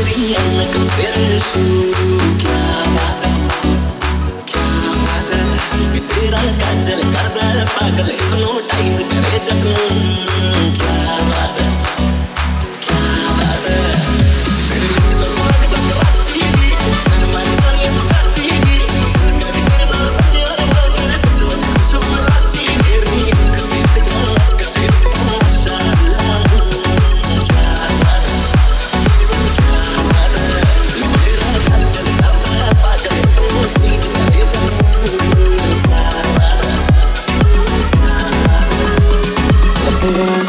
तेरी अनक तेरे शू क्या बात है क्या बात है तेरा काजल करदा है पागल हिप्नोटाइज करे जग क्या बात है क्या बात है मेरे दिल को लगदा कराची दी फिर मैं जानिए बुगाटी दी कभी तेरे नाल बजे और मेरे किस्मत खुश कराची तेरी एक बेट का माशाअल्लाह Yeah.